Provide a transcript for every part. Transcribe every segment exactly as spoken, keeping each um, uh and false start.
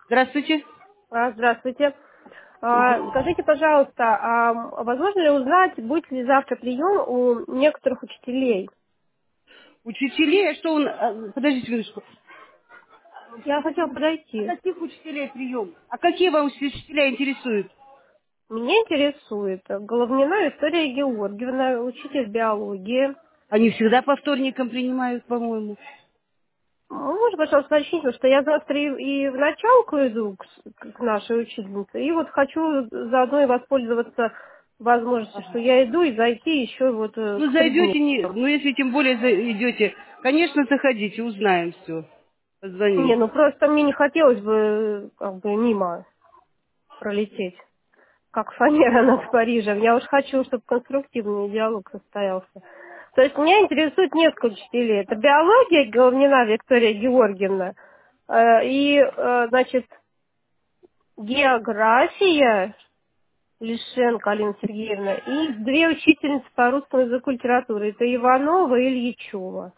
Здравствуйте. А, Здравствуйте. А, Мгм. Скажите, пожалуйста, а возможно ли узнать, будет ли завтра прием у некоторых учителей? Учителей, а что он... а, Подождите минутку. Я хотела А подойти. каких учителей прием? А какие вам учителя интересуют? Меня интересует Головнина Виктория Георгиевна, учитель биологии. Они всегда по вторникам принимают, по-моему. Можно, пожалуйста, уточнить, потому что я завтра и, и в началку иду к, с- к нашей учительнице, и вот хочу заодно и воспользоваться возможностью, что я иду, и зайти еще вот э, Ну, к зайдете, не... предмету. ну, если тем более за- идете, конечно, заходите, узнаем все. Не, Позвоните. ну просто мне не хотелось бы э, как бы мимо пролететь, как фанера над Парижем. Я уж хочу, чтобы конструктивный диалог состоялся. То есть меня интересует несколько учителей. Это биология, Головнина Виктория Георгиевна, э, и, э, значит, география, Лишенко Алина Сергеевна, и две учительницы по русскому языку и литературе. Это Иванова и Ильичева.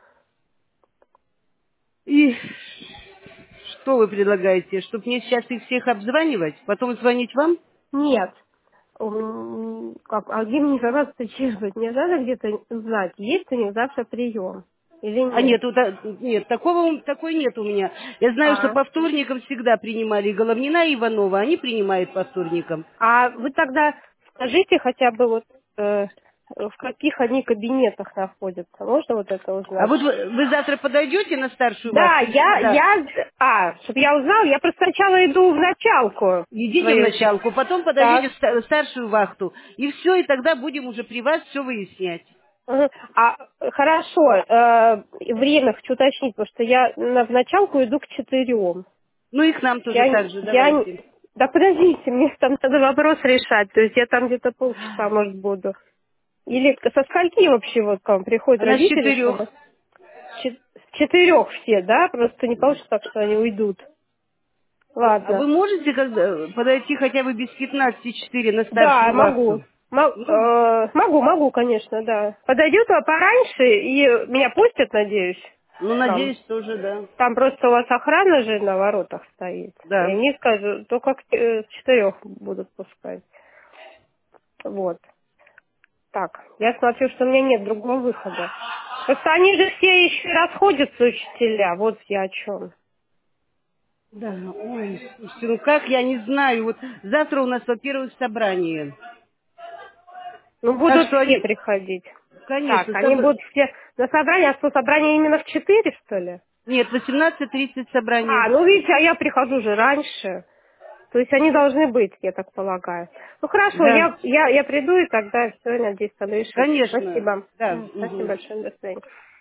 И что вы предлагаете? Чтобы мне сейчас их всех обзванивать, потом звонить вам? Нет. М, Как, а где мне информацию черпать? Мне надо где-то знать, есть у них завтра прием или А нет. нет, вот, а, нет, такого, такой нет у меня. Я знаю, что А, по вторникам всегда принимали и Головнина, и Иванова. Они принимают по вторникам. а вы тогда скажите хотя бы вот э, в каких они кабинетах находятся. Можно вот это А узнать? вот вы, вы завтра подойдете на старшую Да, вахту или я, куда? я, а, чтобы я узнал, я просто сначала иду в началку Идите в свою учить. началку, потом подойдете в Так. ста- старшую вахту. И все, и тогда будем уже при вас все выяснять. Мгм. А, э, хорошо, э, время хочу уточнить, потому что я на, в началку иду к четырем. Ну и к нам тоже Я, так же, я, не- давайте. да подождите, мне там надо вопрос решать, то есть я там где-то полчаса, может, буду. Или со скольки вообще вот к вам приходят Она с родители, четырех. чтобы? С чет- с четырех все, да? Просто не получится так, что они уйдут. А вы Ладно. можете когда, подойти хотя бы без пятнадцати четыре на Да, старшую могу. вахту? Мо- Ну, э, могу, могу, конечно, да. Подойдет а пораньше и меня пустят, надеюсь, ну, там. надеюсь, тоже, да. Там просто у вас охрана же на воротах стоит. И Да. они скажут, только к э, с четырех будут пускать. Вот. Так, я смотрю, что у меня нет другого выхода. Просто они же все еще и расходятся, учителя. Вот я о чем. Да, ой, слушайте, ну как, я не знаю. Вот завтра у нас, во-первых, собрание. Ну, Так будут что все они, приходить. Так, конечно, они собр- будут все на собрание. А что, собрание именно в четыре, что ли? нет, восемнадцать тридцать собрание. А, ну, видите, а я прихожу же раньше. То есть они должны быть, я так полагаю. Ну, хорошо, Да, я, я, я приду, и тогда все, надеюсь, там решится. конечно, Спасибо. да. М, Спасибо Мгм. большое. До свидания.